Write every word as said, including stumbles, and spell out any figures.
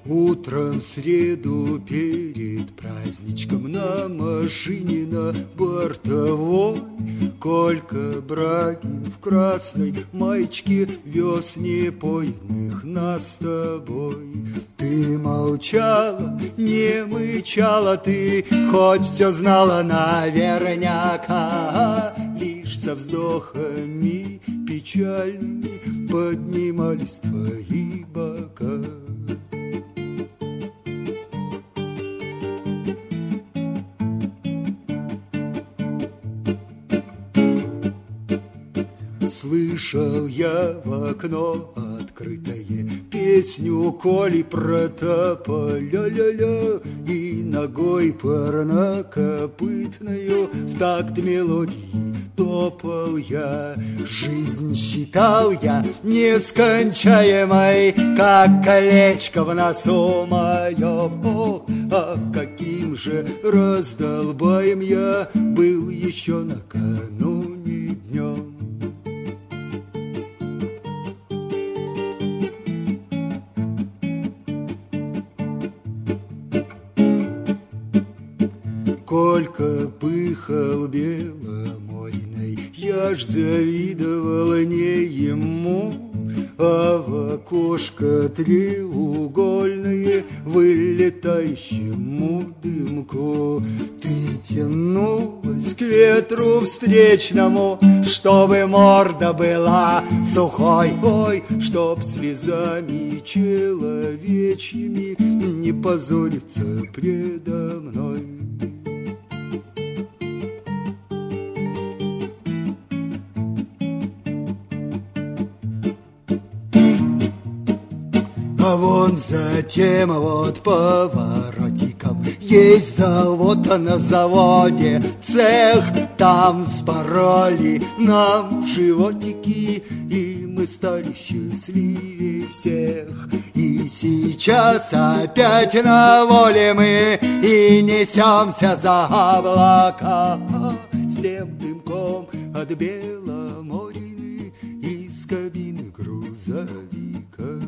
Утром в среду перед праздничком на машине на бортовой Колька Брагин в красной маечке вез непойных нас с тобой. Ты молчала, не мычала ты, хоть все знала наверняка. Лишь со вздохами печальными поднимались твои бока. Слышал я в окно открытое песню Коли Протополя, ля-ля, и ногой парнокопытною в такт мелодии топал я. Жизнь считал я нескончаемой, как колечко в носу моем. О, а каким же раздолбаем я был еще накануне днем. Колька пыхал беломойной, я ж завидовал не ему, а в окошко треугольное вылетающему дымку. Ты тянулась к ветру встречному, чтобы морда была сухой, ой, чтоб слезами человечьими не позориться предо мной. А вон за тем вот поворотиком есть завод, а на заводе цех. Там спороли нам животики, и мы стали счастливее всех. И сейчас опять на воле мы и несемся за облака с тем дымком от Беломорины из кабины грузовика.